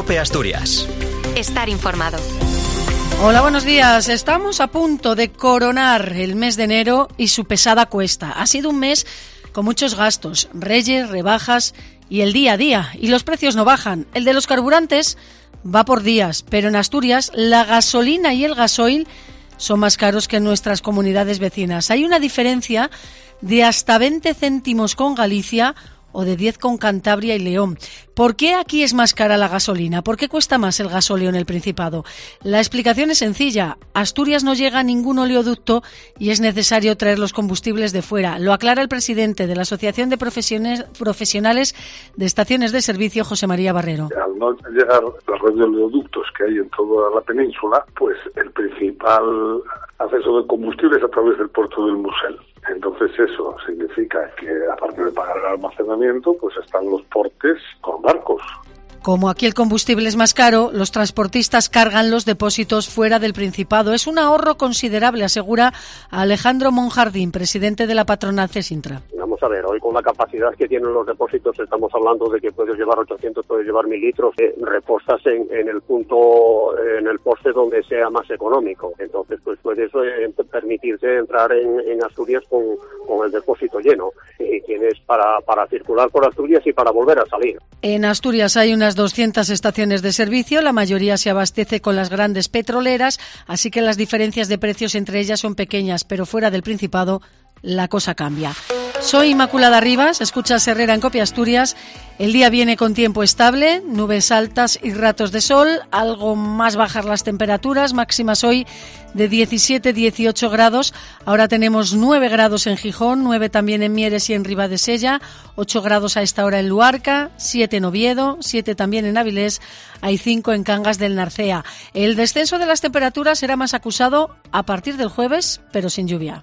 COPE Asturias. Estar informado. Hola, buenos días. Estamos a punto de coronar el mes de enero y su pesada cuesta. Ha sido un mes con muchos gastos, reyes, rebajas y el día a día. Y los precios no bajan. El de los carburantes va por días, pero en Asturias la gasolina y el gasoil son más caros que en nuestras comunidades vecinas. Hay una diferencia de hasta 20 céntimos con Galicia o de 10 con Cantabria y León. ¿Por qué aquí es más cara la gasolina? ¿Por qué cuesta más el gasóleo en el Principado? La explicación es sencilla. Asturias no llega a ningún oleoducto y es necesario traer los combustibles de fuera. Lo aclara el presidente de la Asociación de Profesionales de Estaciones de Servicio, José María Barrero. Al no llegar la red de oleoductos que hay en toda la península, pues el principal acceso de combustible es a través del puerto del Musel. Entonces eso significa que, aparte de pagar el almacenamiento, pues están los portes con barcos. Como aquí el combustible es más caro, los transportistas cargan los depósitos fuera del Principado. Es un ahorro considerable, asegura Alejandro Monjardín, presidente de la patronal Cesintra. Vamos a ver, hoy con la capacidad que tienen los depósitos estamos hablando de que puedes llevar 800, puedes llevar 1000 litros, repostas en el punto, en el poste donde sea más económico. Entonces, pues puedes permitirse entrar en Asturias con el depósito lleno. Y tienes para circular por Asturias y para volver a salir. En Asturias hay unas 200 estaciones de servicio, la mayoría se abastece con las grandes petroleras, así que las diferencias de precios entre ellas son pequeñas, pero fuera del Principado la cosa cambia. Soy Inmaculada Rivas, escuchas Herrera en COPE Asturias. El día viene con tiempo estable, nubes altas y ratos de sol, algo más bajas las temperaturas, máximas hoy de 17-18 grados. Ahora tenemos 9 grados en Gijón, 9 también en Mieres y en Ribadesella, 8 grados a esta hora en Luarca, 7 en Oviedo, 7 también en Avilés, hay 5 en Cangas del Narcea. El descenso de las temperaturas será más acusado a partir del jueves, pero sin lluvia.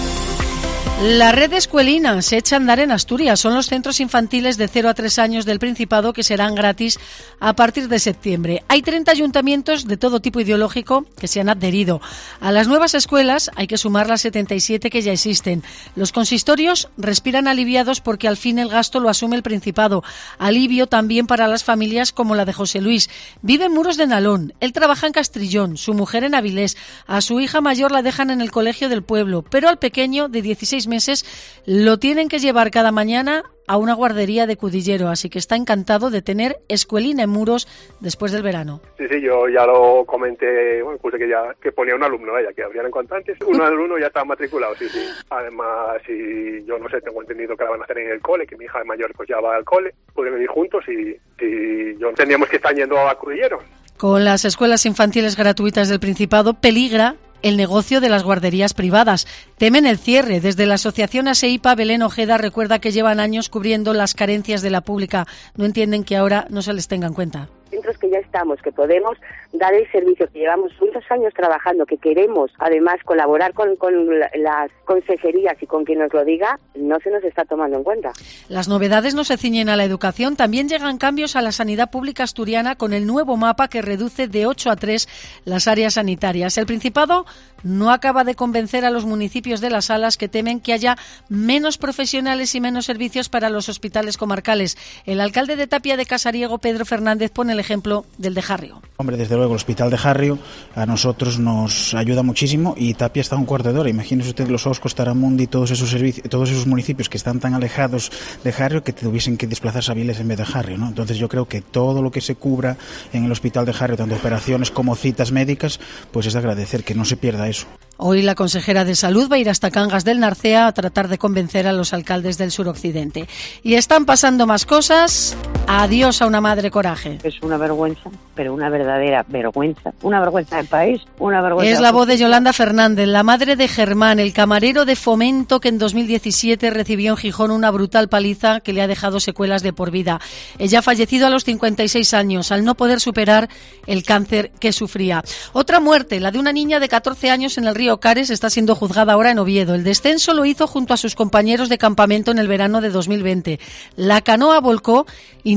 La red de escuelinas se echa a andar en Asturias. Son los centros infantiles de 0 a 3 años del Principado que serán gratis a partir de septiembre. Hay 30 ayuntamientos de todo tipo ideológico que se han adherido. A las nuevas escuelas hay que sumar las 77 que ya existen. Los consistorios respiran aliviados porque al fin el gasto lo asume el Principado. Alivio también para las familias como la de José Luis. Vive en Muros de Nalón. Él trabaja en Castrillón, su mujer en Avilés. A su hija mayor la dejan en el colegio del pueblo, pero al pequeño de 16 meses lo tienen que llevar cada mañana a una guardería de Cudillero, así que está encantado de tener escuelina en Muros después del verano. Sí, yo ya lo comenté, bueno, puse que ponía un alumno, que habrían en cuanto antes, un alumno ya está matriculado, sí. Además, si yo no sé, tengo entendido que la van a hacer en el cole, que mi hija mayor pues ya va al cole, pueden venir juntos y yo entendíamos que están yendo a Cudillero. Con las escuelas infantiles gratuitas del Principado peligra el negocio de las guarderías privadas. Temen el cierre. Desde la asociación ASEIPA, Belén Ojeda recuerda que llevan años cubriendo las carencias de la pública. No entienden que ahora no se les tenga en cuenta. Centros que ya estamos, que podemos dar el servicio, que llevamos muchos años trabajando, que queremos además colaborar con las consejerías y con quien nos lo diga, no se nos está tomando en cuenta. Las novedades no se ciñen a la educación, también llegan cambios a la sanidad pública asturiana con el nuevo mapa que reduce de 8 a 3 las áreas sanitarias. El Principado no acaba de convencer a los municipios de las Salas, que temen que haya menos profesionales y menos servicios para los hospitales comarcales. El alcalde de Tapia de Casariego, Pedro Fernández, pone el ejemplo del de Jarrio. Hombre, desde luego el hospital de Jarrio a nosotros nos ayuda muchísimo y Tapia está a un cuarto de hora. Imagínese usted los Oscos, Taramundi, todos esos municipios que están tan alejados de Jarrio que tuviesen que desplazarse a Avilés en vez de Jarrio, ¿no? Entonces yo creo que todo lo que se cubra en el hospital de Jarrio, tanto operaciones como citas médicas, pues es de agradecer, que no se pierda eso. Hoy la consejera de Salud va a ir hasta Cangas del Narcea a tratar de convencer a los alcaldes del suroccidente. Y están pasando más cosas. Adiós a una madre coraje. Es una vergüenza, pero una verdadera vergüenza. Una vergüenza del país, una vergüenza. Es la voz de Yolanda Fernández, la madre de Germán, el camarero de Fomento que en 2017 recibió en Gijón una brutal paliza que le ha dejado secuelas de por vida. Ella ha fallecido a los 56 años al no poder superar el cáncer que sufría. Otra muerte, la de una niña de 14 años en el río Cares, está siendo juzgada ahora en Oviedo. El descenso lo hizo junto a sus compañeros de campamento en el verano de 2020. La canoa volcó y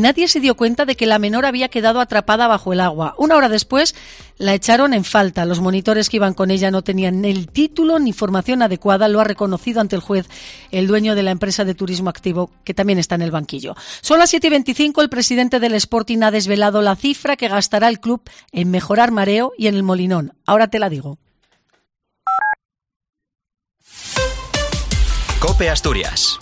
nadie se dio cuenta de que la menor había quedado atrapada bajo el agua. 1 hora después la echaron en falta. Los monitores que iban con ella no tenían ni el título ni formación adecuada, lo ha reconocido ante el juez el dueño de la empresa de turismo activo, que también está en el banquillo. Son las 7:25, el presidente del Sporting ha desvelado la cifra que gastará el club en mejorar Mareo y en el Molinón. Ahora te la digo. COPE Asturias.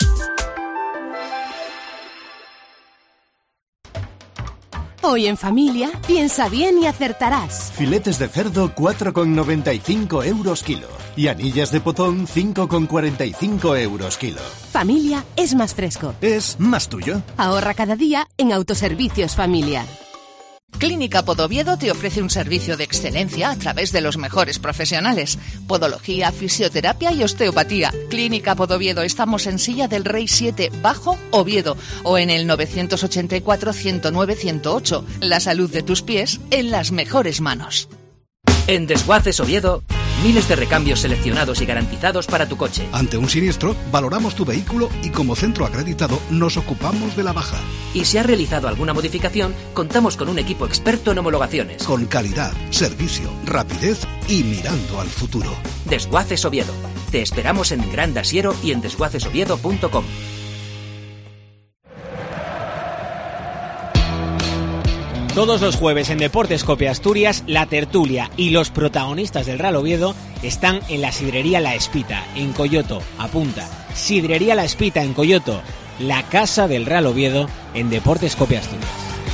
Hoy en familia, piensa bien y acertarás. Filetes de cerdo 4,95 euros kilo. Y anillas de potón 5,45 euros kilo. Familia es más fresco. Es más tuyo. Ahorra cada día en Autoservicios Familia. Clínica Podoviedo te ofrece un servicio de excelencia a través de los mejores profesionales. Podología, fisioterapia y osteopatía. Clínica Podoviedo, estamos en Silla del Rey 7, Bajo, Oviedo, o en el 984-109-108. La salud de tus pies en las mejores manos. En Desguaces Oviedo, miles de recambios seleccionados y garantizados para tu coche. Ante un siniestro, valoramos tu vehículo y como centro acreditado nos ocupamos de la baja. Y si has realizado alguna modificación, contamos con un equipo experto en homologaciones. Con calidad, servicio, rapidez y mirando al futuro. Desguaces Oviedo. Te esperamos en Gran Dasiero y en desguacesoviedo.com. Todos los jueves en Deportes COPE Asturias, la tertulia y los protagonistas del Real Oviedo están en la sidrería La Espita, en Coyoto. Apunta, sidrería La Espita en Coyoto, la casa del Real Oviedo en Deportes COPE Asturias.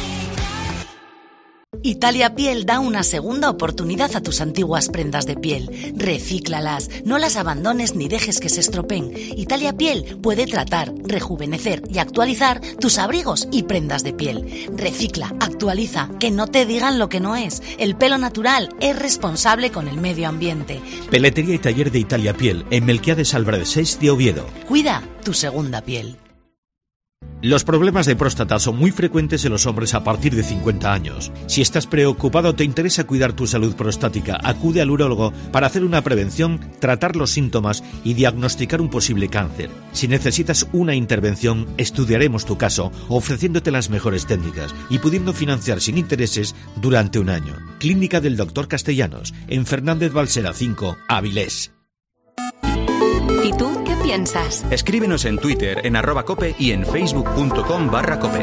Italia Piel da una segunda oportunidad a tus antiguas prendas de piel. Recíclalas, no las abandones ni dejes que se estropeen. Italia Piel puede tratar, rejuvenecer y actualizar tus abrigos y prendas de piel. Recicla, actualiza, que no te digan lo que no es. El pelo natural es responsable con el medio ambiente. Peletería y taller de Italia Piel en Melquiades Álvarez 6 de Oviedo. Cuida tu segunda piel. Los problemas de próstata son muy frecuentes en los hombres a partir de 50 años. Si estás preocupado o te interesa cuidar tu salud prostática, acude al urólogo para hacer una prevención, tratar los síntomas y diagnosticar un posible cáncer. Si necesitas una intervención, estudiaremos tu caso ofreciéndote las mejores técnicas y pudiendo financiar sin intereses durante un año. Clínica del Dr. Castellanos, en Fernández Balsera 5, Avilés. ¿Y tú qué piensas? Escríbenos en Twitter, en @cope y en facebook.com/cope.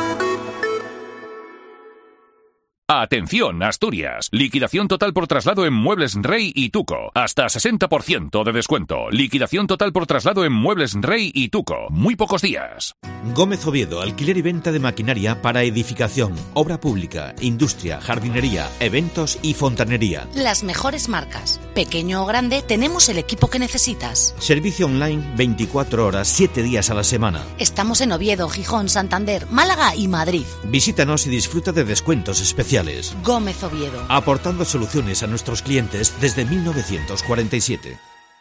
Atención, Asturias. Liquidación total por traslado en Muebles Rey y Tuco. Hasta 60% de descuento. Liquidación total por traslado en Muebles Rey y Tuco. Muy pocos días. Gómez Oviedo, alquiler y venta de maquinaria para edificación, obra pública, industria, jardinería, eventos y fontanería. Las mejores marcas. Pequeño o grande, tenemos el equipo que necesitas. Servicio online 24 horas, 7 días a la semana. Estamos en Oviedo, Gijón, Santander, Málaga y Madrid. Visítanos y disfruta de descuentos especiales. Gómez Oviedo. Aportando soluciones a nuestros clientes desde 1947.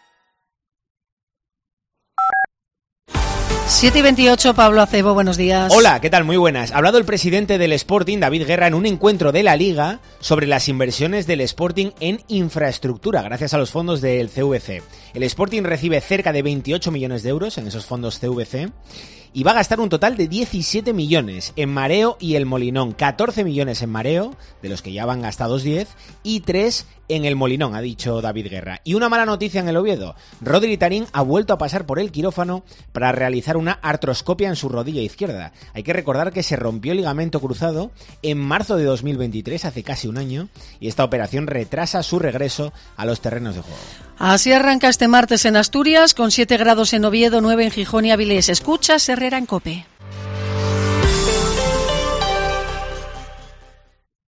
7:28, Pablo Acebo, buenos días. Hola, ¿qué tal? Muy buenas. Ha hablado el presidente del Sporting, David Guerra, en un encuentro de la Liga sobre las inversiones del Sporting en infraestructura, gracias a los fondos del CVC. El Sporting recibe cerca de 28 millones de euros en esos fondos CVC y va a gastar un total de 17 millones en Mareo y el Molinón, 14 millones en Mareo, de los que ya van gastados 10, y 3 en el Molinón, ha dicho David Guerra. Y una mala noticia en el Oviedo. Rodri Tarín ha vuelto a pasar por el quirófano para realizar una artroscopia en su rodilla izquierda. Hay que recordar que se rompió el ligamento cruzado en marzo de 2023, hace casi un año, y esta operación retrasa su regreso a los terrenos de juego. Así arranca este martes en Asturias, con 7 grados en Oviedo, 9 en Gijón y Avilés. Escuchas Herrera en COPE.